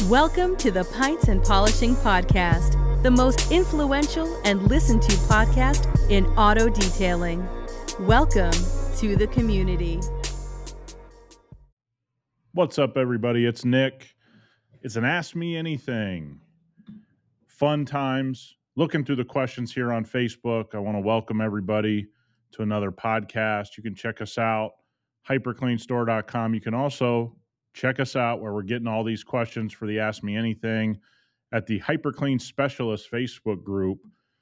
Welcome to the Pints and Polishing Podcast, the most influential and listened to podcast in auto detailing. Welcome to the community. What's up, everybody? It's Nick. It's an Ask Me Anything. Fun times. Looking through the questions here on Facebook. I want to welcome everybody to another podcast. You can check us out, hypercleanstore.com. You can also check us out where we're getting all these questions for the Ask Me Anything at the Hyperclean Specialist Facebook group.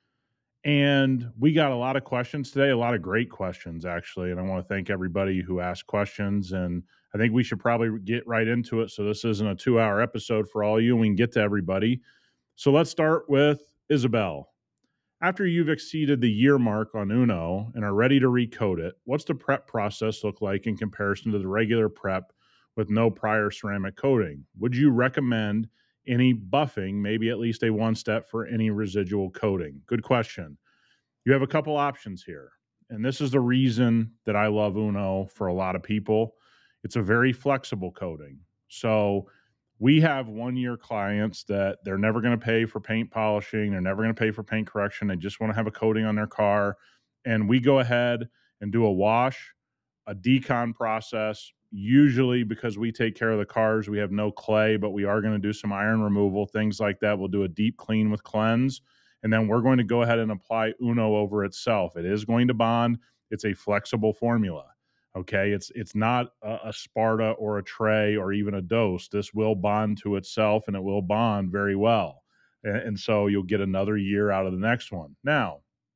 And we got a lot of questions today, a lot of great questions, actually. And I want to thank everybody who asked questions. And I think we should probably get right into it. So this isn't a 2-hour episode for all you, and we can get to everybody. So let's start with Isabel. After you've exceeded the year mark on Uno and are ready to recoat it, what's the prep process look like in comparison to the regular prep with no prior ceramic coating? Would you recommend any buffing, maybe at least a one step for any residual coating? Good question. You have a couple options here. And this is the reason that I love Uno for a lot of people. It's a very flexible coating. So we have 1-year clients that they're never going to pay for paint polishing. They're never going to pay for paint correction. They just want to have a coating on their car. And we go ahead and do a wash, a decon process. Usually, because we take care of the cars, we have no clay, but we are going to do some iron removal, things like that. We'll do a deep clean with cleanse, and then we're going to go ahead and apply Uno over itself. It is going to bond. It's a flexible formula. Okay, it's not a Sparta or a Tray or even a Dose. This will bond to itself, and it will bond very well. And so you'll get another year out of the next one. Now,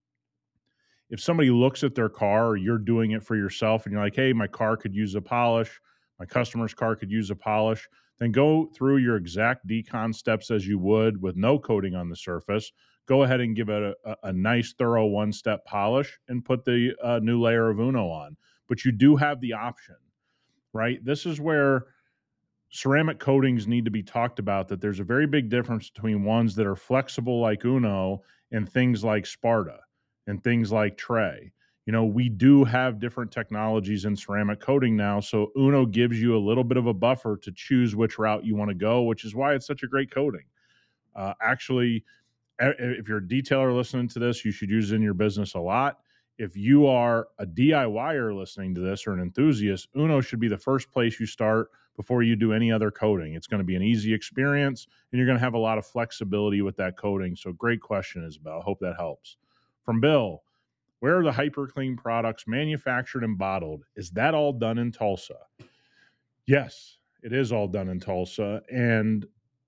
if somebody looks at their car or you're doing it for yourself and you're like, hey, my car could use a polish, my customer's car could use a polish, then go through your exact decon steps as you would with no coating on the surface. Go ahead and give it a nice, thorough one-step polish and put the new layer of Uno on. But you do have the option, right? This is where ceramic coatings need to be talked about, that there's a very big difference between ones that are flexible like Uno and things like Sparta and things like Tray. You know, we do have different technologies in ceramic coating now, so Uno gives you a little bit of a buffer to choose which route you want to go, which is why it's such a great coating. Actually, if you're a detailer listening to this, you should use it in your business a lot. If you are a DIYer listening to this or an enthusiast, Uno should be the first place you start before you do any other coating. It's going to be an easy experience, and you're going to have a lot of flexibility with that coating. So great question, Isabel. Hope that helps. From Bill, where are the HyperClean products manufactured and bottled? Is that all done in Tulsa? Yes, it is all done in Tulsa. And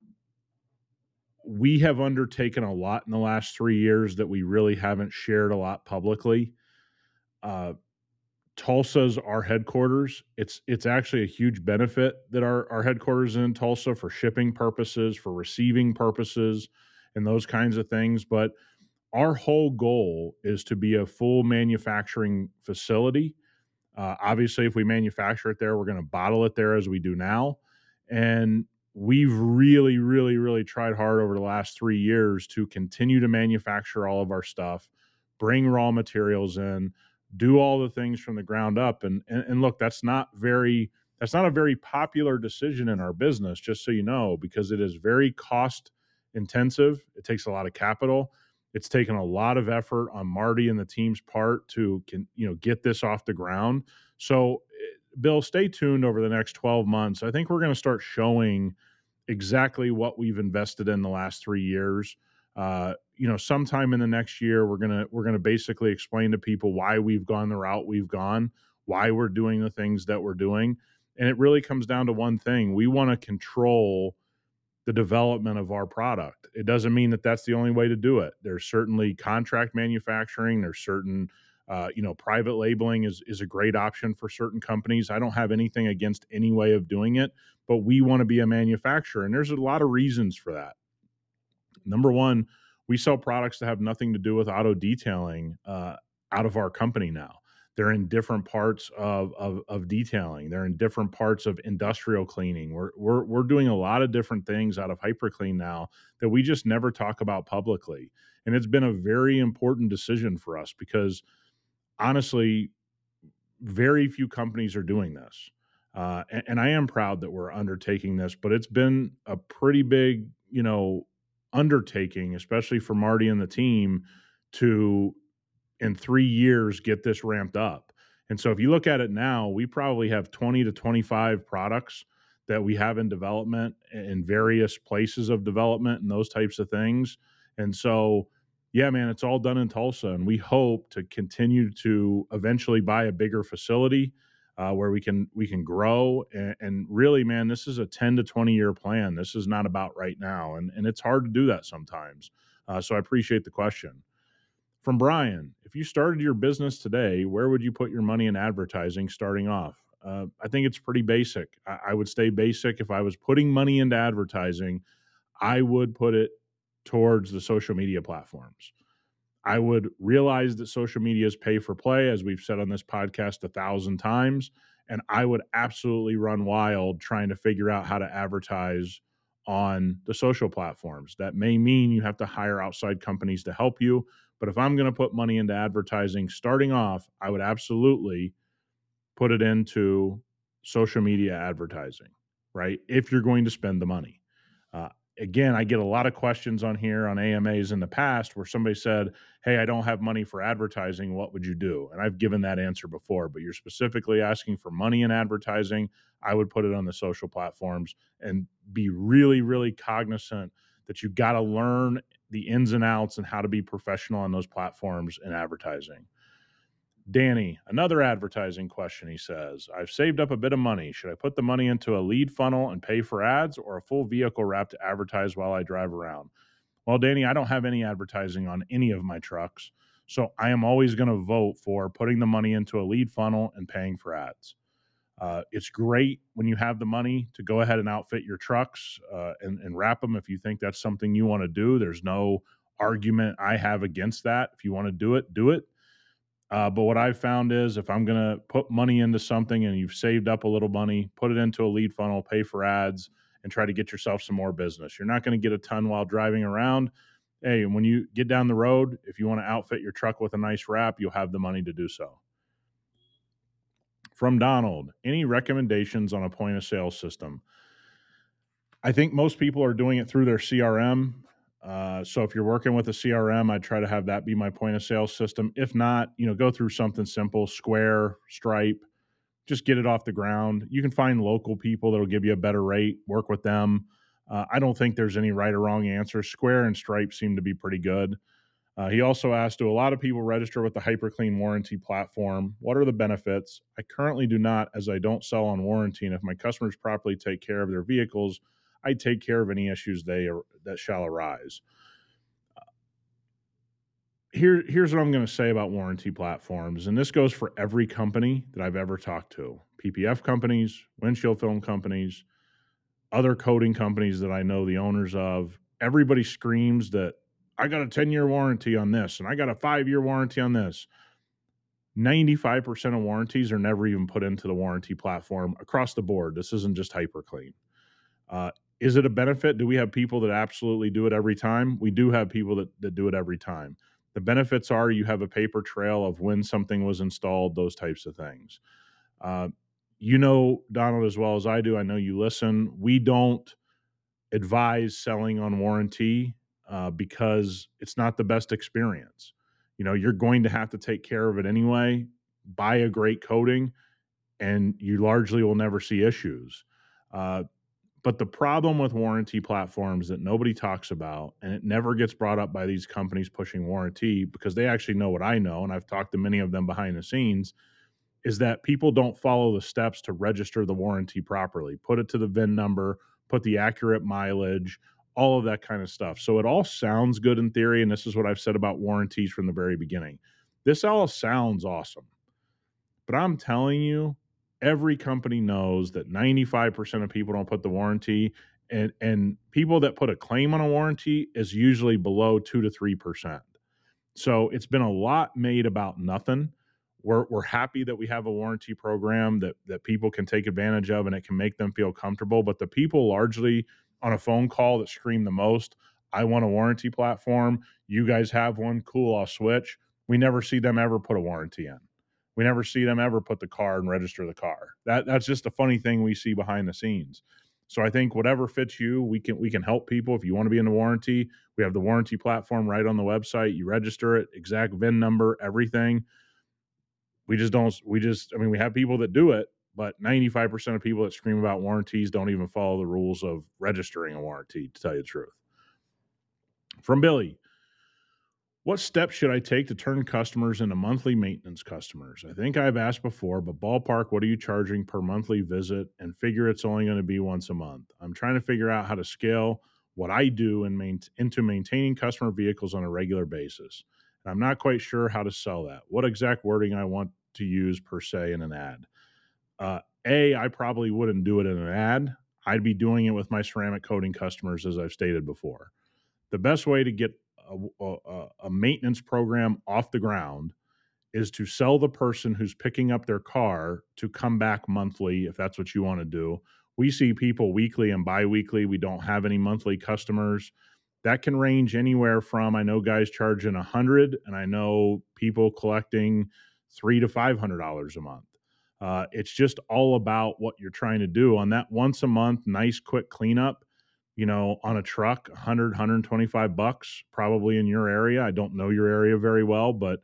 we have undertaken a lot in the last 3 years that we really haven't shared a lot publicly. Tulsa's our headquarters. It's actually a huge benefit that our headquarters is in Tulsa for shipping purposes, for receiving purposes, and those kinds of things. But our whole goal is to be a full manufacturing facility. Obviously, if we manufacture it there, we're going to bottle it there as we do now. And we've really, really, really tried hard over the last 3 years to continue to manufacture all of our stuff, bring raw materials in, do all the things from the ground up. And look, that's not a very popular decision in our business, just so you know, because it is very cost intensive. It takes a lot of capital. It's taken a lot of effort on Marty and the team's part to get this off the ground. So, Bill, stay tuned over the next 12 months. I think we're going to start showing exactly what we've invested in the last 3 years. Sometime in the next year, we're gonna basically explain to people why we've gone the route we've gone, why we're doing the things that we're doing, and it really comes down to one thing: we want to control the development of our product. It doesn't mean that that's the only way to do it. There's certainly contract manufacturing. There's certain, private labeling is a great option for certain companies. I don't have anything against any way of doing it, but we want to be a manufacturer. And there's a lot of reasons for that. Number one, we sell products that have nothing to do with auto detailing out of our company now. They're in different parts of detailing. They're in different parts of industrial cleaning. We're doing a lot of different things out of HyperClean now that we just never talk about publicly. And it's been a very important decision for us because honestly, very few companies are doing this. And I am proud that we're undertaking this, but it's been a pretty big, undertaking, especially for Marty and the team to, in 3 years, get this ramped up. And so if you look at it now, we probably have 20 to 25 products that we have in development in various places of development and those types of things. And so, yeah, man, it's all done in Tulsa, and we hope to continue to eventually buy a bigger facility where we can grow. And really, man, this is a 10 to 20-year plan. This is not about right now, and it's hard to do that sometimes. So I appreciate the question. From Brian, if you started your business today, where would you put your money in advertising starting off? I think it's pretty basic. I would stay basic. If I was putting money into advertising, I would put it towards the social media platforms. I would realize that social media is pay for play, as we've said on this podcast 1,000 times. And I would absolutely run wild trying to figure out how to advertise on the social platforms. That may mean you have to hire outside companies to help you. But if I'm going to put money into advertising starting off, I would absolutely put it into social media advertising, right? If you're going to spend the money. Uh, Again, I get a lot of questions on here on AMAs in the past where somebody said, hey, I don't have money for advertising. What would you do? And I've given that answer before, but you're specifically asking for money in advertising. I would put it on the social platforms and be really, really cognizant that you got to learn the ins and outs and how to be professional on those platforms in advertising. Danny, another advertising question. He says, I've saved up a bit of money. Should I put the money into a lead funnel and pay for ads, or a full vehicle wrap to advertise while I drive around? Well, Danny, I don't have any advertising on any of my trucks. So I am always going to vote for putting the money into a lead funnel and paying for ads. It's great when you have the money to go ahead and outfit your trucks and wrap them if you think that's something you want to do. There's no argument I have against that. If you want to do it, do it. But what I've found is if I'm going to put money into something and you've saved up a little money, put it into a lead funnel, pay for ads, and try to get yourself some more business. You're not going to get a ton while driving around. Hey, when you get down the road, if you want to outfit your truck with a nice wrap, you'll have the money to do so. From Donald, any recommendations on a point of sale system? I think most people are doing it through their CRM. So if you're working with a CRM, I'd try to have that be my point of sale system. If not, go through something simple, Square, Stripe, just get it off the ground. You can find local people that'll give you a better rate, work with them. I don't think there's any right or wrong answer. Square and Stripe seem to be pretty good. He also asked, do a lot of people register with the HyperClean warranty platform? What are the benefits? I currently do not, as I don't sell on warranty. And if my customers properly take care of their vehicles, I take care of any issues that shall arise. Here's what I'm going to say about warranty platforms, and this goes for every company that I've ever talked to. PPF companies, windshield film companies, other coating companies that I know the owners of. Everybody screams that I got a 10-year warranty on this, and I got a 5-year warranty on this. 95% of warranties are never even put into the warranty platform across the board. This isn't just HyperClean. Is it a benefit? Do we have people that absolutely do it every time? We do have people that do it every time. The benefits are you have a paper trail of when something was installed, those types of things. Donald, as well as I do, I know you listen. We don't advise selling on warranty because it's not the best experience. You're going to have to take care of it anyway. Buy a great coating, and you largely will never see issues. But the problem with warranty platforms that nobody talks about, and it never gets brought up by these companies pushing warranty because they actually know what I know, and I've talked to many of them behind the scenes, is that people don't follow the steps to register the warranty properly. Put it to the VIN number, put the accurate mileage, all of that kind of stuff. So it all sounds good in theory, and this is what I've said about warranties from the very beginning. This all sounds awesome. But I'm telling you, every company knows that 95% of people don't put the warranty, and people that put a claim on a warranty is usually below 2 to 3%. So it's been a lot made about nothing. We're happy that we have a warranty program that people can take advantage of and it can make them feel comfortable. But the people largely on a phone call that scream the most, I want a warranty platform. You guys have one? Cool, I'll switch. We never see them ever put a warranty in. We never see them ever put the car and register the car. That's just a funny thing we see behind the scenes. So I think whatever fits you, we can help people. If you want to be in the warranty, we have the warranty platform right on the website. You register it, exact VIN number, everything. We have people that do it, but 95% of people that scream about warranties don't even follow the rules of registering a warranty, to tell you the truth. From Billy, what steps should I take to turn customers into monthly maintenance customers? I think I've asked before, but ballpark, what are you charging per monthly visit? And figure it's only going to be once a month. I'm trying to figure out how to scale what I do into maintaining customer vehicles on a regular basis. And I'm not quite sure how to sell that. What exact wording I want to use per se in an ad. I probably wouldn't do it in an ad. I'd be doing it with my ceramic coating customers, as I've stated before. The best way to get a maintenance program off the ground is to sell the person who's picking up their car to come back monthly, if that's what you want to do. We see people weekly and biweekly. We don't have any monthly customers. That can range anywhere from, I know guys charging $100, and I know people collecting $300 to $500 a month. It's just all about what you're trying to do. On that once a month, nice quick cleanup, on a truck, $100, $125, probably in your area. I don't know your area very well, but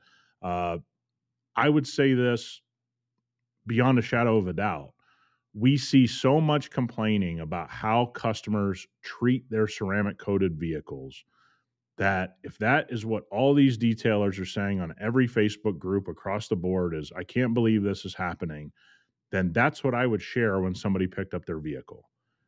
I would say this beyond a shadow of a doubt. We see so much complaining about how customers treat their ceramic coated vehicles that if that is what all these detailers are saying on every Facebook group across the board is, I can't believe this is happening, then that's what I would share when somebody picked up their vehicle.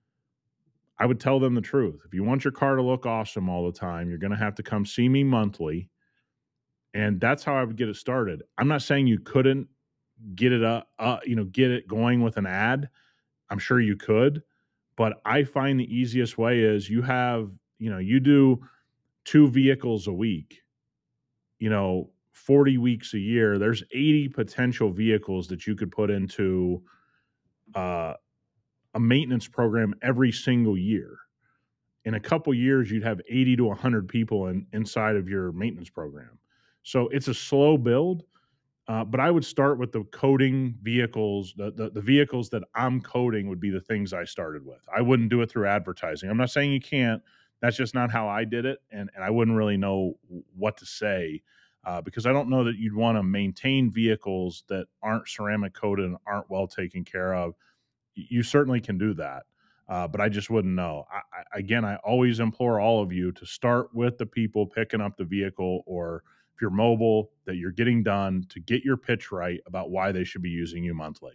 I would tell them the truth. If you want your car to look awesome all the time, you're going to have to come see me monthly. And that's how I would get it started. I'm not saying you couldn't get it going with an ad. I'm sure you could, but I find the easiest way is you do 2 vehicles a week, 40 weeks a year. There's 80 potential vehicles that you could put into a maintenance program every single year. In a couple years, you'd have 80 to 100 people inside of your maintenance program. So it's a slow build, but I would start with the coating vehicles. The vehicles that I'm coating would be the things I started with. I wouldn't do it through advertising. I'm not saying you can't. That's just not how I did it, and I wouldn't really know what to say because I don't know that you'd want to maintain vehicles that aren't ceramic coated and aren't well taken care of. You certainly can do that, but I just wouldn't know. I always implore all of you to start with the people picking up the vehicle, or if you're mobile, that you're getting done, to get your pitch right about why they should be using you monthly.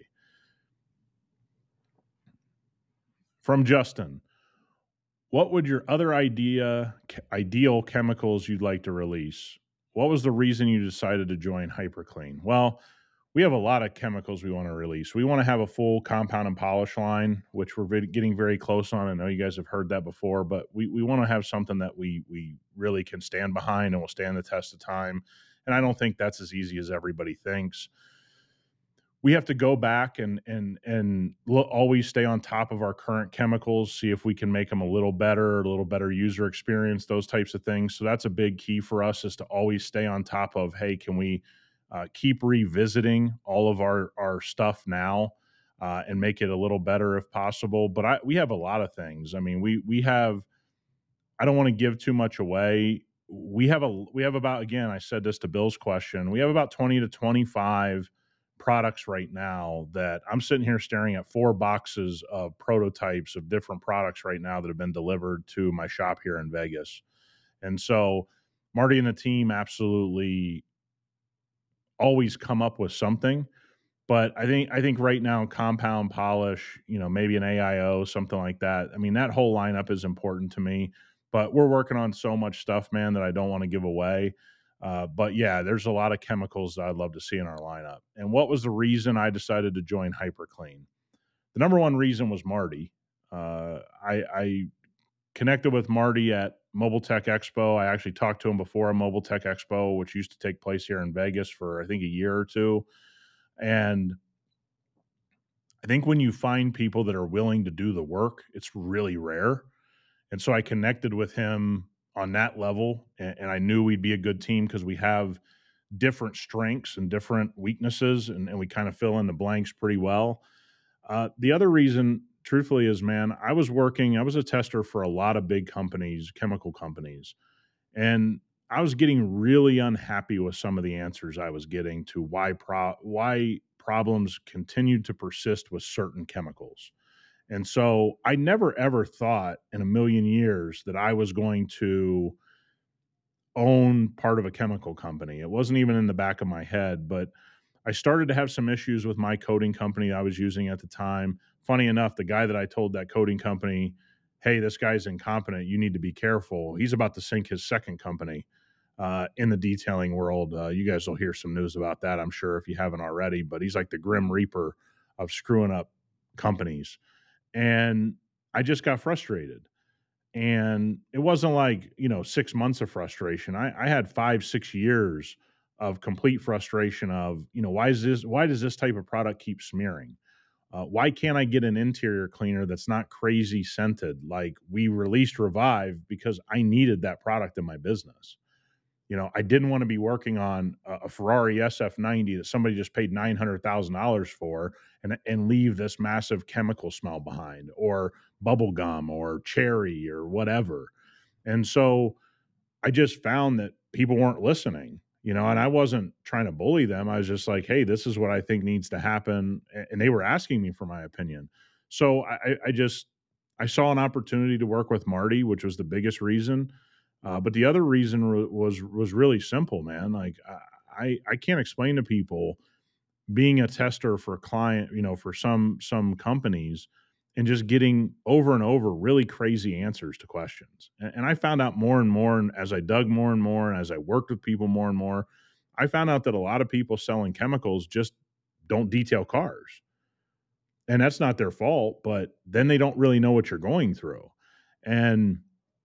From Justin, what would your other ideal chemicals you'd like to release? What was the reason you decided to join HyperClean? Well, we have a lot of chemicals we want to release. We want to have a full compound and polish line, which we're getting very close on. I know you guys have heard that before, but we want to have something that we really can stand behind and will stand the test of time. And I don't think that's as easy as everybody thinks. We have to go back and always stay on top of our current chemicals, see if we can make them a little better user experience, those types of things. So that's a big key for us, is to always stay on top of, hey, can we keep revisiting all of our stuff now and make it a little better if possible. But we have a lot of things. I mean, we have, I don't want to give too much away. We have about, again, I said this to Bill's question, we have about 20 to 25 products right now that I'm sitting here staring at 4 boxes of prototypes of different products right now that have been delivered to my shop here in Vegas. And so Marty and the team absolutely always come up with something, but I think right now compound polish, maybe an AIO, something like that. I mean, that whole lineup is important to me, but we're working on so much stuff, man, that I don't want to give away. But yeah, there's a lot of chemicals that I'd love to see in our lineup. And what was the reason I decided to join HyperClean? The number one reason was Marty. I connected with Marty at Mobile Tech Expo. I actually talked to him before a Mobile Tech Expo, which used to take place here in Vegas for, I think, a year or two. And I think when you find people that are willing to do the work, it's really rare. And so I connected with him on that level, and I knew we'd be a good team because we have different strengths and different weaknesses, and we kind of fill in the blanks pretty well. The other reason, truthfully, is, man, I was a tester for a lot of big companies, chemical companies, and I was getting really unhappy with some of the answers I was getting to why problems continued to persist with certain chemicals. And so I never ever thought in a million years that I was going to own part of a chemical company. It wasn't even in the back of my head, but I started to have some issues with my coding company I was using at the time. Funny enough, the guy that I told that coding company, hey, this guy's incompetent, you need to be careful, he's about to sink his second company in the detailing world. You guys will hear some news about that, I'm sure, if you haven't already, but he's like the Grim Reaper of screwing up companies. And I just got frustrated. And it wasn't like, 6 months of frustration. I had 5, 6 years of complete frustration of, why does this type of product keep smearing? Why can't I get an interior cleaner that's not crazy scented? Like, we released Revive because I needed that product in my business. I didn't want to be working on a Ferrari SF90 that somebody just paid $900,000 for and leave this massive chemical smell behind, or bubble gum or cherry or whatever. And so I just found that people weren't listening, and I wasn't trying to bully them. I was just like, hey, this is what I think needs to happen. And they were asking me for my opinion. So I saw an opportunity to work with Marty, which was the biggest reason. But the other reason was really simple, man. Like, I can't explain to people being a tester for a client, for some companies, and just getting over and over really crazy answers to questions. And I found out more and more, and as I dug more and more, and as I worked with people more and more, I found out that a lot of people selling chemicals just don't detail cars. And that's not their fault, but then they don't really know what you're going through. And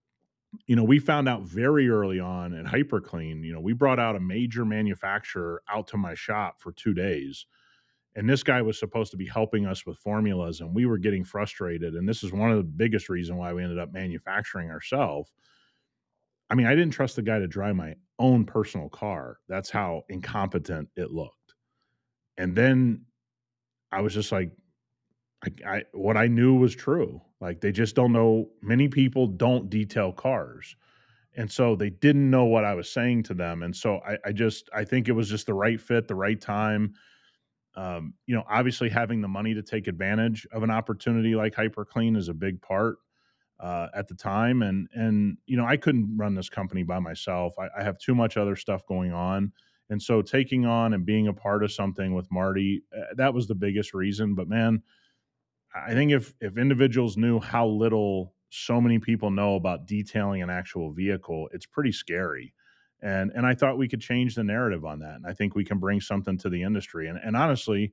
we found out very early on at HyperClean, we brought out a major manufacturer out to my shop for 2 days. And this guy was supposed to be helping us with formulas, and we were getting frustrated. And this is one of the biggest reasons why we ended up manufacturing ourselves. I mean, I didn't trust the guy to drive my own personal car. That's how incompetent it looked. And then I was just like, what I knew was true. Like, they just don't know. Many people don't detail cars. And so they didn't know what I was saying to them. And so I think it was just the right fit, the right time. Obviously having the money to take advantage of an opportunity like HyperClean is a big part at the time. And I couldn't run this company by myself. I have too much other stuff going on. And so taking on and being a part of something with Marty, that was the biggest reason. But man, I think if individuals knew how little so many people know about detailing an actual vehicle, it's pretty scary. And I thought we could change the narrative on that. And I think we can bring something to the industry. And honestly,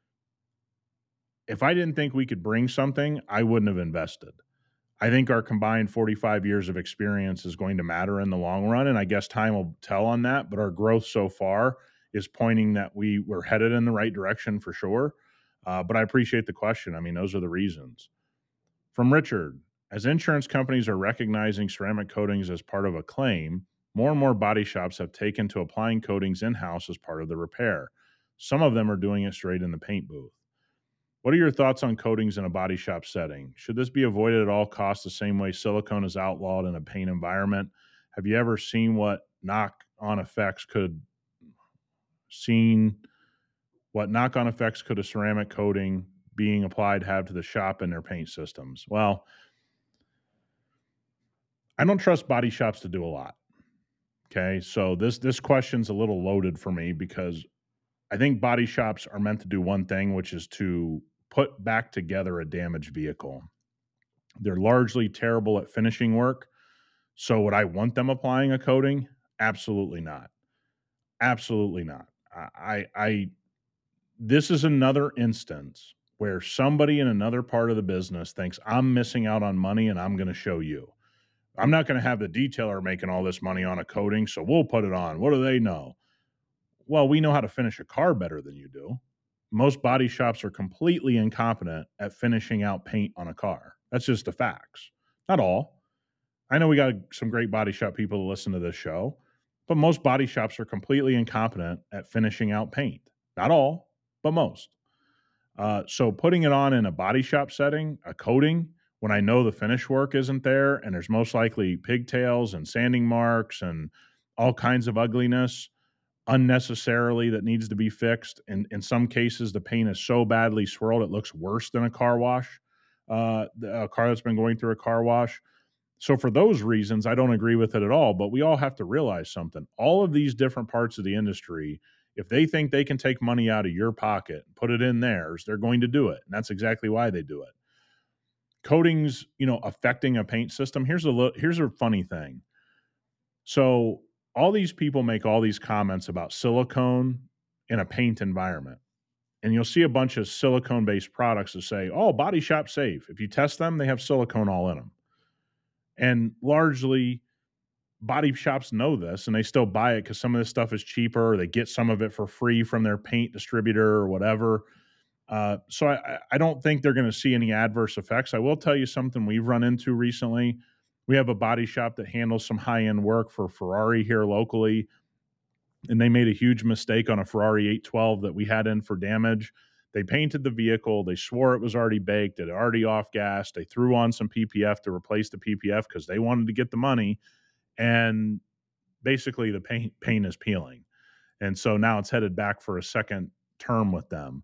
if I didn't think we could bring something, I wouldn't have invested. I think our combined 45 years of experience is going to matter in the long run. And I guess time will tell on that. But our growth so far is pointing that we were headed in the right direction for sure. But I appreciate the question. I mean, those are the reasons. From Richard, as insurance companies are recognizing ceramic coatings as part of a claim, more and more body shops have taken to applying coatings in-house as part of the repair. Some of them are doing it straight in the paint booth. What are your thoughts on coatings in a body shop setting? Should this be avoided at all costs the same way silicone is outlawed in a paint environment? Have you ever seen what knock-on effects could a ceramic coating being applied have to the shop and their paint systems? Well, I don't trust body shops to do a lot. Okay, so this question's a little loaded for me because I think body shops are meant to do one thing, which is to put back together a damaged vehicle. They're largely terrible at finishing work. So would I want them applying a coating? Absolutely not. Absolutely not. This is another instance where somebody in another part of the business thinks I'm missing out on money and I'm going to show you. I'm not going to have the detailer making all this money on a coating, so we'll put it on. What do they know? Well, we know how to finish a car better than you do. Most body shops are completely incompetent at finishing out paint on a car. That's just the facts. Not all. I know we got some great body shop people to listen to this show, But most body shops are completely incompetent at finishing out paint. Not all, but most. So putting it on in a body shop setting, a coating, when I know the finish work isn't there and there's most likely pigtails and sanding marks and all kinds of ugliness unnecessarily that needs to be fixed. And in some cases, the paint is so badly swirled it looks worse than a car wash, a car that's been going through a car wash. So for those reasons, I don't agree with it at all. But we all have to realize something. All of these different parts of the industry, if they think they can take money out of your pocket and put it in theirs, they're going to do it. And that's exactly why they do it. Coatings, affecting a paint system. Here's a funny thing. So all these people make all these comments about silicone in a paint environment. And you'll see a bunch of silicone-based products that say, oh, body shop safe. If you test them, they have silicone all in them. And largely, body shops know this, and they still buy it because some of this stuff is cheaper, or they get some of it for free from their paint distributor or whatever. So I don't think they're going to see any adverse effects. I will tell you something we've run into recently. We have a body shop that handles some high-end work for Ferrari here locally, and they made a huge mistake on a Ferrari 812 that we had in for damage. They painted the vehicle. They swore it was already baked. It already off-gassed. They threw on some PPF to replace the PPF because they wanted to get the money, and basically the paint is peeling. And so now it's headed back for a second term with them.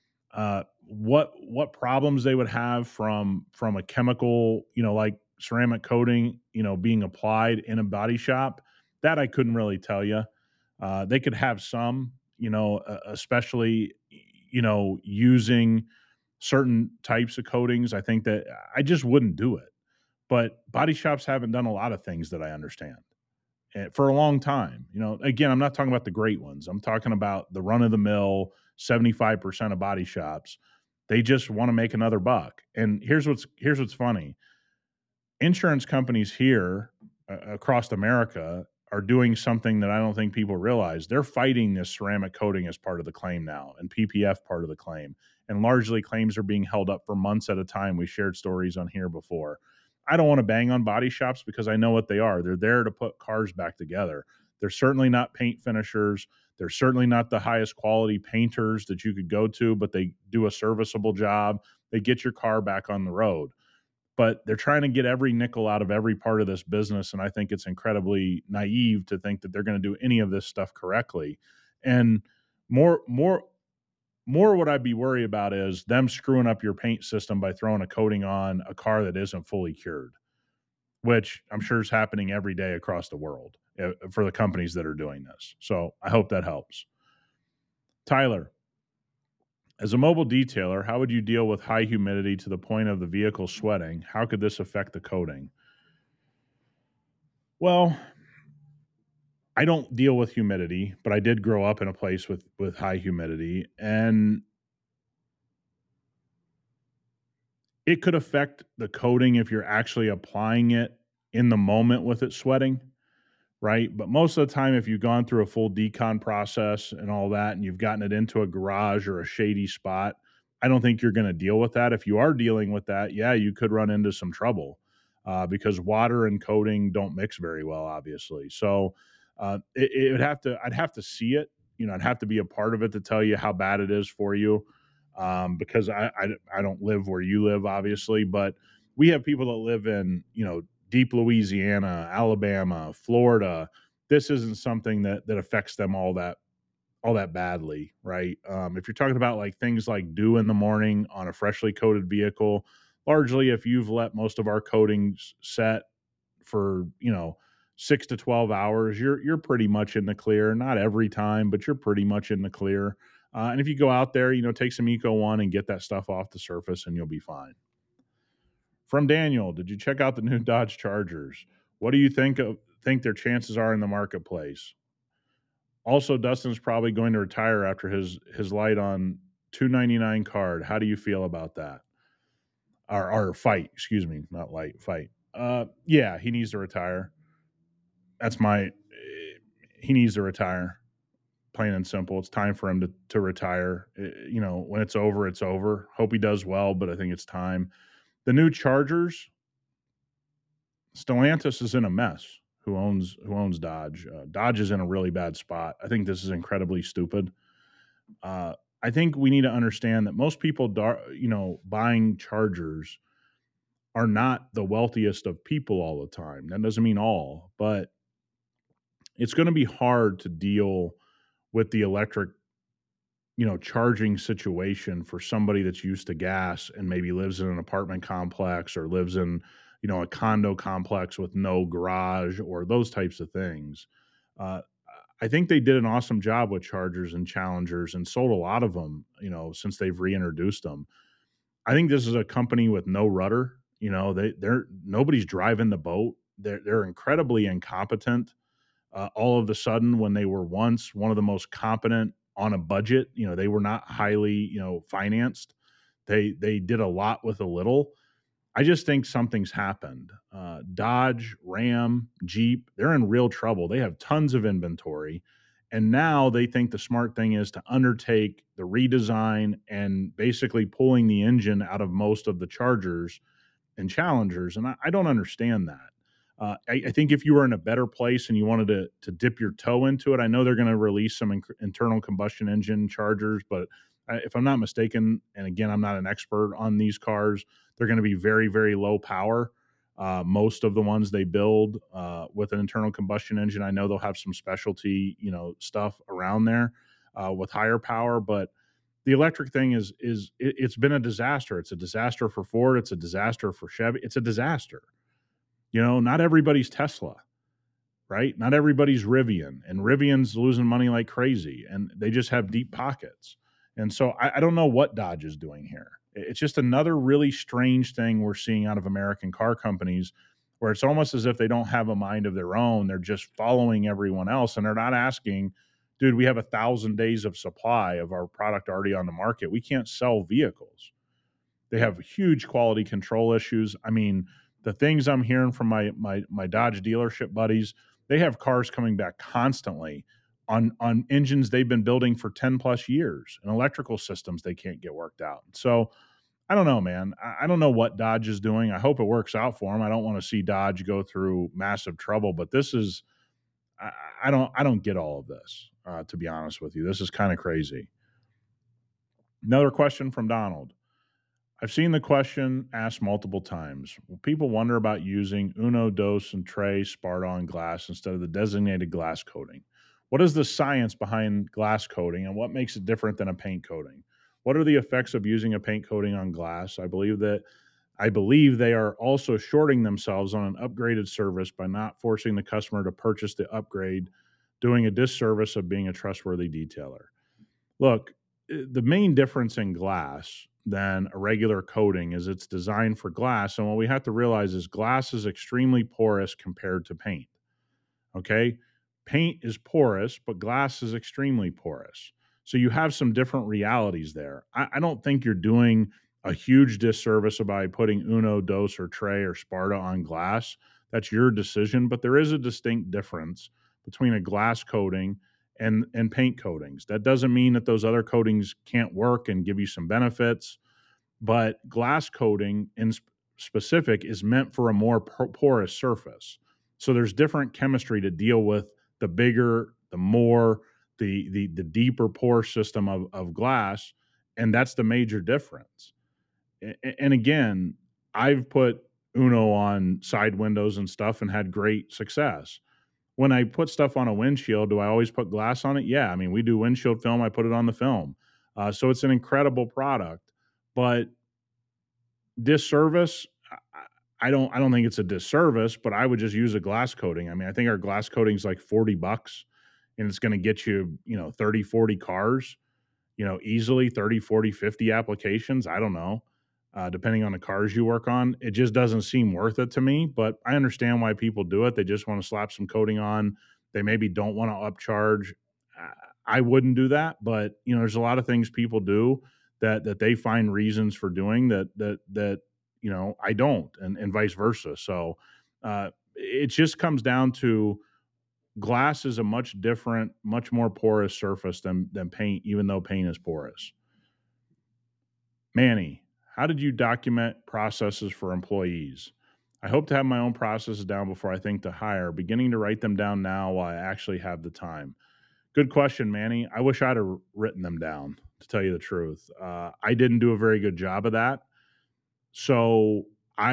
What problems they would have from a chemical, like ceramic coating, being applied in a body shop, that I couldn't really tell you. They could have some, especially, using certain types of coatings. I think that I just wouldn't do it. But body shops haven't done a lot of things that I understand for a long time. Again, I'm not talking about the great ones. I'm talking about the run of the mill 75% of body shops. They just want to make another buck. And here's what's funny. Insurance companies here across America are doing something that I don't think people realize. They're fighting this ceramic coating as part of the claim now, and PPF part of the claim. And largely claims are being held up for months at a time. We shared stories on here before. I don't want to bang on body shops because I know what they are. They're there to put cars back together. They're certainly not paint finishers. They're certainly not the highest quality painters that you could go to, but they do a serviceable job. They get your car back on the road. But they're trying to get every nickel out of every part of this business, and I think it's incredibly naive to think that they're going to do any of this stuff correctly. And more what I'd be worried about is them screwing up your paint system by throwing a coating on a car that isn't fully cured, which I'm sure is happening every day across the world for the companies that are doing this. So I hope that helps. Tyler, as a mobile detailer, how would you deal with high humidity to the point of the vehicle sweating? How could this affect the coating? Well, I don't deal with humidity, but I did grow up in a place with high humidity, and it could affect the coating if you're actually applying it in the moment with it sweating, right? But most of the time, if you've gone through a full decon process and all that, and you've gotten it into a garage or a shady spot, I don't think you're going to deal with that. If you are dealing with that, yeah, you could run into some trouble because water and coating don't mix very well, obviously. So I'd have to see it. I'd have to be a part of it to tell you how bad it is for you. Because I don't live where you live, obviously, but we have people that live in, deep Louisiana, Alabama, Florida. This isn't something that affects them all that badly, right? If you're talking about like things like dew in the morning on a freshly coated vehicle, largely if you've let most of our coatings set for, 6 to 12 hours, you're pretty much in the clear. Not every time, but you're pretty much in the clear. And if you go out there, take some Eco One and get that stuff off the surface, and you'll be fine. From Daniel, did you check out the new Dodge Chargers? What do you think their chances are in the marketplace? Also, Dustin's probably going to retire after his light on $299 card. How do you feel about that? Or fight, excuse me, not light, fight. Yeah, he needs to retire. He needs to retire. Plain and simple. It's time for him to retire. When it's over, it's over. Hope he does well, but I think it's time. The new Chargers, Stellantis is in a mess. who owns Dodge. Dodge is in a really bad spot. I think this is incredibly stupid. I think we need to understand that most people, buying Chargers are not the wealthiest of people all the time. That doesn't mean all, but it's going to be hard to deal with the electric, charging situation for somebody that's used to gas and maybe lives in an apartment complex or lives in, a condo complex with no garage or those types of things. Uh, I think they did an awesome job with Chargers and Challengers and sold a lot of them, since they've reintroduced them. I think this is a company with no rudder. They're nobody's driving the boat. They're incredibly incompetent. All of a sudden, when they were once one of the most competent on a budget, they were not highly, financed. They did a lot with a little. I just think something's happened. Dodge, Ram, Jeep, they're in real trouble. They have tons of inventory. And now they think the smart thing is to undertake the redesign and basically pulling the engine out of most of the Chargers and Challengers. And I don't understand that. I think if you were in a better place and you wanted to dip your toe into it, I know they're going to release some internal combustion engine Chargers, but if I'm not mistaken, and again, I'm not an expert on these cars, they're going to be very, very low power. Most of the ones they build with an internal combustion engine, I know they'll have some specialty, stuff around there with higher power. But the electric thing it's been a disaster. It's a disaster for Ford. It's a disaster for Chevy. It's a disaster. Not everybody's Tesla, right? Not everybody's Rivian, and Rivian's losing money like crazy, and they just have deep pockets. And so I don't know what Dodge is doing here. It's just another really strange thing we're seeing out of American car companies where it's almost as if they don't have a mind of their own. They're just following everyone else, and they're not asking, dude, we have 1,000 days of supply of our product already on the market. We can't sell vehicles. They have huge quality control issues. I mean, the things I'm hearing from my Dodge dealership buddies, they have cars coming back constantly on engines they've been building for 10 plus years and electrical systems they can't get worked out. So I don't know, man. I don't know what Dodge is doing. I hope it works out for them. I don't want to see Dodge go through massive trouble, but this is I don't get all of this, to be honest with you. This is kind of crazy. Another question from Donald. I've seen the question asked multiple times. Well, people wonder about using Uno, Dos, and Tre Sparta on glass instead of the designated glass coating. What is the science behind glass coating and what makes it different than a paint coating? What are the effects of using a paint coating on glass? I believe they are also shorting themselves on an upgraded service by not forcing the customer to purchase the upgrade, doing a disservice of being a trustworthy detailer. Look, the main difference in glass than a regular coating is it's designed for glass. And what we have to realize is glass is extremely porous compared to paint. Okay. Paint is porous, but glass is extremely porous. So you have some different realities there. I don't think you're doing a huge disservice by putting Uno, Dos, or Tre or Sparta on glass. That's your decision, but there is a distinct difference between a glass coating and paint coatings. That doesn't mean that those other coatings can't work and give you some benefits, but glass coating in specific is meant for a more porous surface. So there's different chemistry to deal with the bigger, the more, the deeper pore system of glass, and that's the major difference. And again, I've put Uno on side windows and stuff and had great success. When I put stuff on a windshield, do I always put glass on it? Yeah. I mean, we do windshield film. I put it on the film. So it's an incredible product, but disservice, I don't think it's a disservice, but I would just use a glass coating. I mean, I think our glass coating is like $40 and it's going to get you, 30, 40 cars, easily 30, 40, 50 applications. I don't know. Depending on the cars you work on, it just doesn't seem worth it to me, but I understand why people do it. They just want to slap some coating on. They maybe don't want to upcharge. I wouldn't do that, but there's a lot of things people do that they find reasons for doing that I don't, and vice versa. So it just comes down to glass is a much different, much more porous surface than paint, even though paint is porous. Manny, how did you document processes for employees? I hope to have my own processes down before I think to hire, beginning to write them down now while I actually have the time. Good question, Manny. I wish I'd have written them down, to tell you the truth. I didn't do a very good job of that. So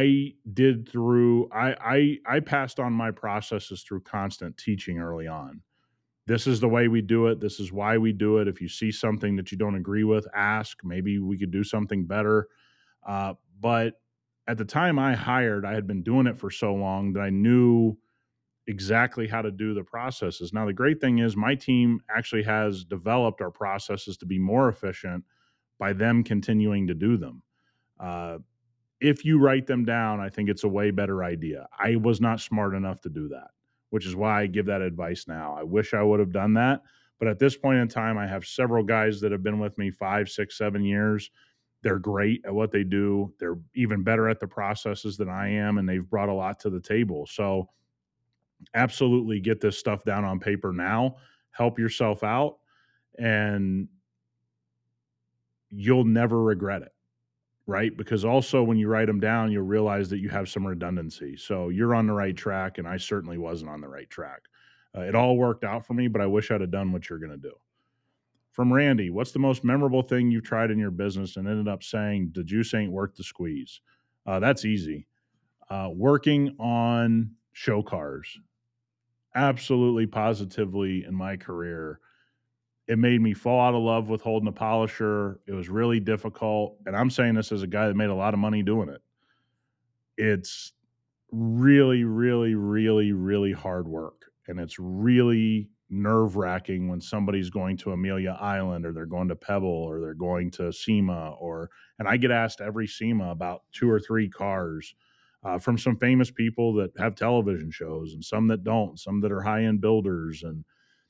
I passed on my processes through constant teaching early on. This is the way we do it. This is why we do it. If you see something that you don't agree with, ask. Maybe we could do something better. But at the time I hired, I had been doing it for so long that I knew exactly how to do the processes. Now, the great thing is my team actually has developed our processes to be more efficient by them continuing to do them. Uh, if you write them down, I think it's a way better idea. I was not smart enough to do that, which is why I give that advice now. I wish I would have done that. But at this point in time, I have several guys that have been with me 5, 6, 7 years. They're great at what they do. They're even better at the processes than I am, and they've brought a lot to the table. So absolutely get this stuff down on paper now. Help yourself out, and you'll never regret it. Right? Because also when you write them down, you'll realize that you have some redundancy. So you're on the right track, and I certainly wasn't on the right track. It all worked out for me, but I wish I'd have done what you're going to do. From Randy, what's the most memorable thing you've tried in your business and ended up saying the juice ain't worth the squeeze? That's easy. Working on show cars. Absolutely, positively in my career, it made me fall out of love with holding a polisher. It was really difficult. And I'm saying this as a guy that made a lot of money doing it. It's really, really, really, really hard work. And it's really nerve wracking when somebody's going to Amelia Island, or they're going to Pebble, or they're going to SEMA, and I get asked every SEMA about 2 or 3 cars from some famous people that have television shows, and some that don't, some that are high end builders. And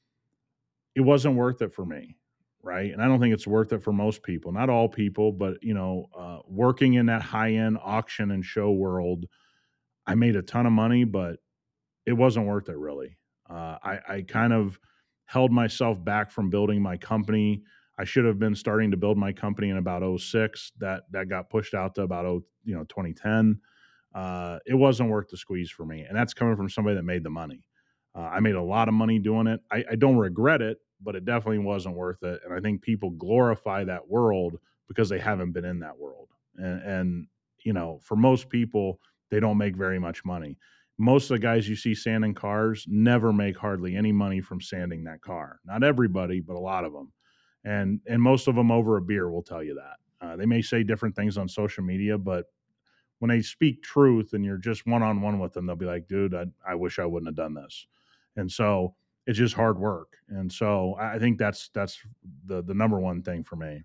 it wasn't worth it for me, right? And I don't think it's worth it for most people, not all people, but working in that high end auction and show world, I made a ton of money, but it wasn't worth it really. I kind of held myself back from building my company. I should have been starting to build my company in about '06. That got pushed out to about 2010. It wasn't worth the squeeze for me, and that's coming from somebody that made the money. I made a lot of money doing it. I don't regret it, but it definitely wasn't worth it. And I think people glorify that world because they haven't been in that world. And for most people, they don't make very much money. Most of the guys you see sanding cars never make hardly any money from sanding that car. Not everybody, but a lot of them. And most of them over a beer will tell you that. They may say different things on social media, but when they speak truth and you're just one-on-one with them, they'll be like, dude, I wish I wouldn't have done this. And so it's just hard work. And so I think that's the number one thing for me.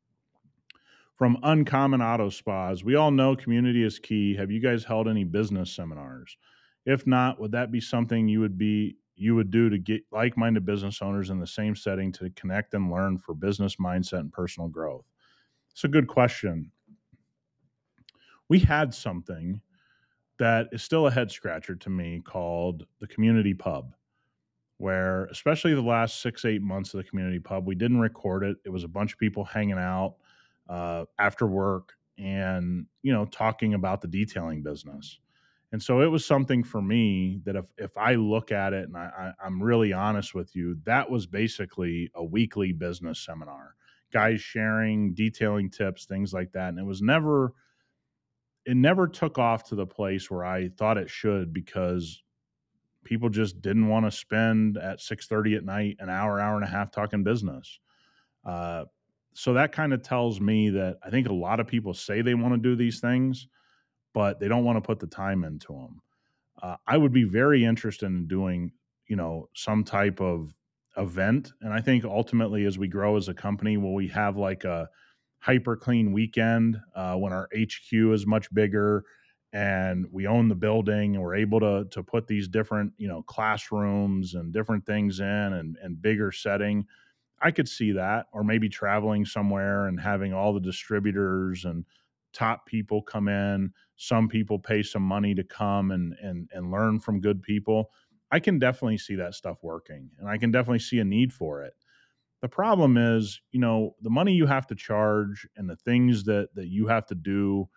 From Uncommon Auto Spas, we all know community is key. Have you guys held any business seminars? If not, would that be something you would do to get like-minded business owners in the same setting to connect and learn for business mindset and personal growth? It's a good question. We had something that is still a head scratcher to me called the community pub, where especially the last 6-8 months of the community pub, we didn't record it. It was a bunch of people hanging out after work and, talking about the detailing business. And so it was something for me that if I look at it and I'm really honest with you, that was basically a weekly business seminar, guys sharing detailing tips, things like that. And it never took off to the place where I thought it should, because people just didn't want to spend at 6:30 at night an hour and a half talking business. So that kind of tells me that I think a lot of people say they want to do these things, but they don't want to put the time into them. I would be very interested in doing, some type of event. And I think ultimately, as we grow as a company, will we have like a hyper clean weekend when our HQ is much bigger and we own the building and we're able to put these different, classrooms and different things in and bigger setting. I could see that, or maybe traveling somewhere and having all the distributors and top people come in. Some people pay some money to come and learn from good people. I can definitely see that stuff working, and I can definitely see a need for it. The problem is, the money you have to charge and the things that you have to do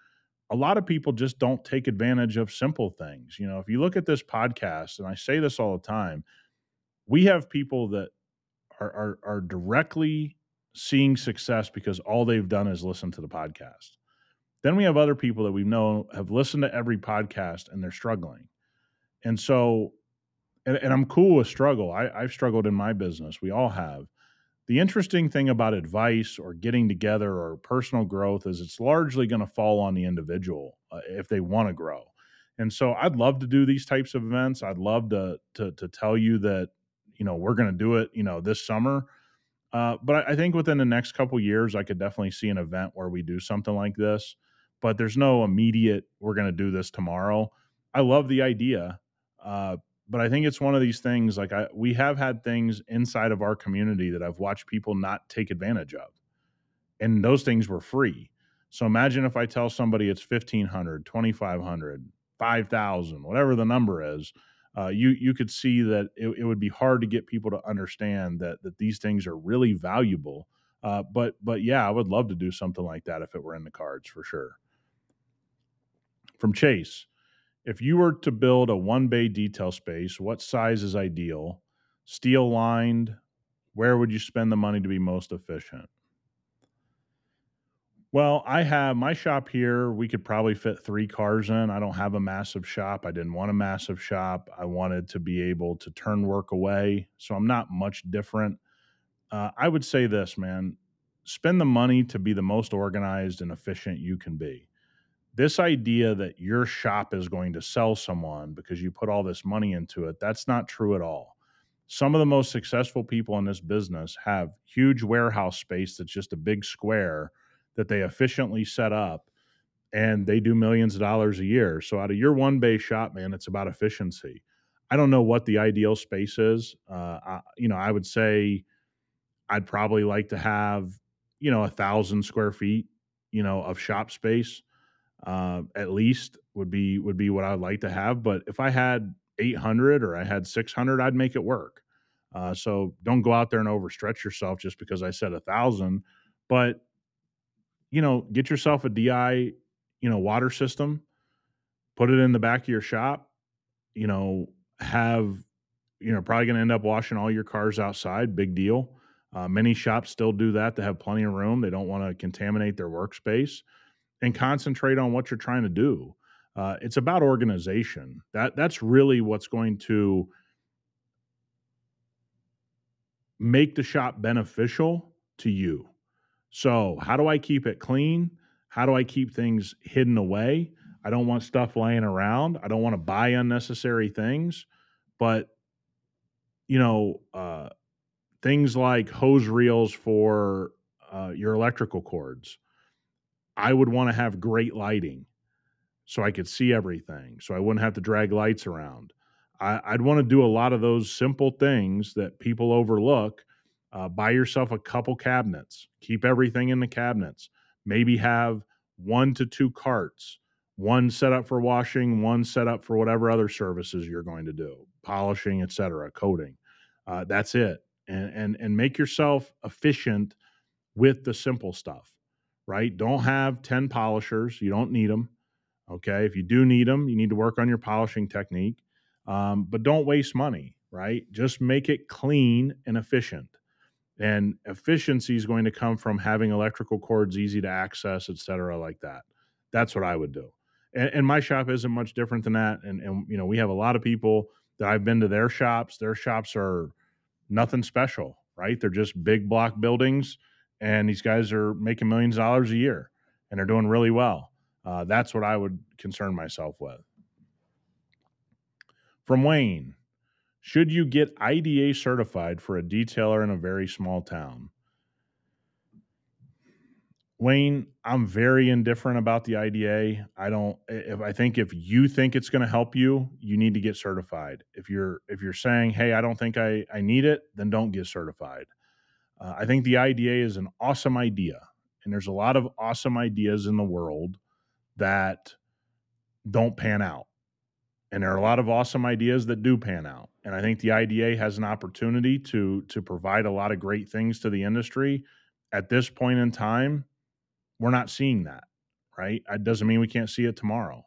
a lot of people just don't take advantage of simple things. If you look at this podcast, and I say this all the time, we have people that are directly seeing success because all they've done is listen to the podcast. Then we have other people that we know have listened to every podcast and they're struggling. And so, and I'm cool with struggle. I've struggled in my business. We all have. The interesting thing about advice or getting together or personal growth is it's largely going to fall on the individual if they want to grow. And so I'd love to do these types of events. I'd love to tell you that, we're going to do it, this summer. But I think within the next couple years, I could definitely see an event where we do something like this. But there's no immediate, we're going to do this tomorrow. I love the idea. But I think it's one of these things, like we have had things inside of our community that I've watched people not take advantage of. And those things were free. So imagine if I tell somebody it's 1,500, 2,500, 5,000, whatever the number is, you could see that it would be hard to get people to understand that these things are really valuable. But yeah, I would love to do something like that if it were in the cards for sure. From Chase, if you were to build a one bay detail space, what size is ideal? Steel lined? Where would you spend the money to be most efficient? Well, I have my shop here. We could probably fit 3 cars in. I don't have a massive shop. I didn't want a massive shop. I wanted to be able to turn work away. So I'm not much different. I would say this, man, spend the money to be the most organized and efficient you can be. This idea that your shop is going to sell someone because you put all this money into it, that's not true at all. Some of the most successful people in this business have huge warehouse space that's just a big square that they efficiently set up, and they do millions of dollars a year. So out of your one bay shop, man, it's about efficiency. I don't know what the ideal space is. I would say I'd probably like to have, 1,000 square feet, of shop space. At least would be what I would like to have. But if I had 800 or I had 600, I'd make it work. So don't go out there and overstretch yourself just because I said 1,000. But get yourself a DI, water system, put it in the back of your shop. Have probably going to end up washing all your cars outside. Big deal. Many shops still do that. They have plenty of room. They don't want to contaminate their workspace. And concentrate on what you're trying to do. It's about organization. That's really what's going to make the shop beneficial to you. So how do I keep it clean? How do I keep things hidden away? I don't want stuff laying around. I don't want to buy unnecessary things. But, things like hose reels for your electrical cords, I would want to have great lighting so I could see everything, so I wouldn't have to drag lights around. I'd want to do a lot of those simple things that people overlook. Buy yourself a couple cabinets, keep everything in the cabinets, maybe have 1 to 2 carts, one set up for washing, one set up for whatever other services you're going to do, polishing, etc., coating. That's it. And make yourself efficient with the simple stuff, right? Don't have 10 polishers. You don't need them. Okay. If you do need them, you need to work on your polishing technique. But don't waste money, right? Just make it clean and efficient. And efficiency is going to come from having electrical cords easy to access, et cetera, like that. That's what I would do. And my shop isn't much different than that. And we have a lot of people that I've been to their shops. Their shops are nothing special, right? They're just big block buildings. And these guys are making millions of dollars a year and they're doing really well. That's what I would concern myself with. From Wayne, should you get IDA certified for a detailer in a very small town? Wayne, I'm very indifferent about the IDA. I think if you think it's going to help you, you need to get certified. If you're saying, hey, I don't think I need it, then don't get certified. I think the IDA is an awesome idea. And there's a lot of awesome ideas in the world that don't pan out. And there are a lot of awesome ideas that do pan out. And I think the IDA has an opportunity to provide a lot of great things to the industry. At this point in time, we're not seeing that. right? It doesn't mean we can't see it tomorrow.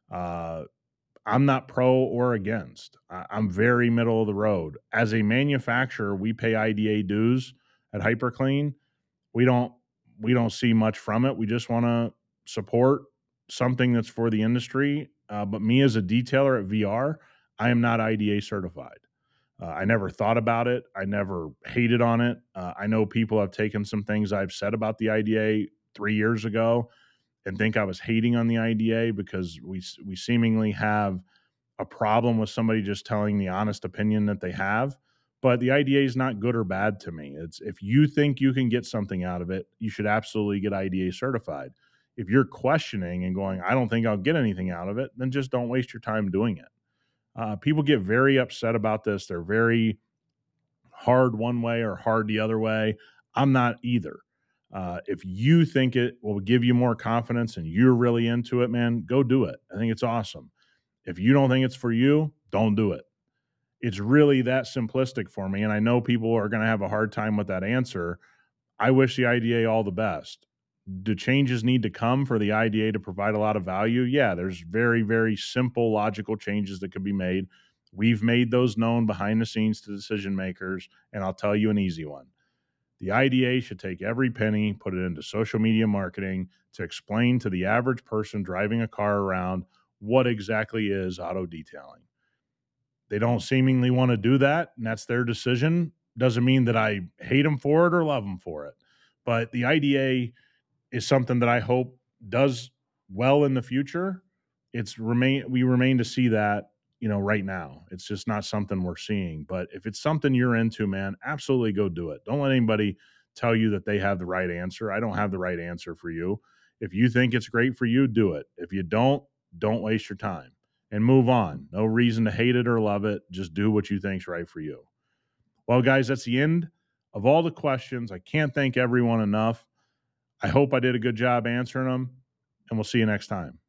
I'm not pro or against. I'm very middle of the road. As a manufacturer, we pay IDA dues at HyperClean. We don't see much from it. We just want to support something that's for the industry. But me as a detailer at VR, I am not IDA certified. I never thought about it. I never hated on it. I know people have taken some things I've said about the IDA 3 years ago and think I was hating on the IDA because we seemingly have a problem with somebody just telling the honest opinion that they have. But the IDA is not good or bad to me. It's if you think you can get something out of it, you should absolutely get IDA certified. If you're questioning and going, I don't think I'll get anything out of it, then just don't waste your time doing it. People get very upset about this. They're very hard one way or hard the other way. I'm not either. If you think it will give you more confidence and you're really into it, man, go do it. I think it's awesome. If you don't think it's for you, don't do it. It's really that simplistic for me. And I know people are going to have a hard time with that answer. I wish the IDA all the best. Do changes need to come for the IDA to provide a lot of value? Yeah, there's very, very simple, logical changes that could be made. We've made those known behind the scenes to decision makers, and I'll tell you an easy one. The IDA should take every penny, put it into social media marketing to explain to the average person driving a car around what exactly is auto detailing. They don't seemingly want to do that, and that's their decision. Doesn't mean that I hate them for it or love them for it. But the IDA is something that I hope does well in the future. We remain to see that, right now. It's just not something we're seeing. But if it's something you're into, man, absolutely go do it. Don't let anybody tell you that they have the right answer. I don't have the right answer for you. If you think it's great for you, do it. If you don't waste your time and move on. No reason to hate it or love it. Just do what you think's right for you. Well, guys, that's the end of all the questions. I can't thank everyone enough. I hope I did a good job answering them, and we'll see you next time.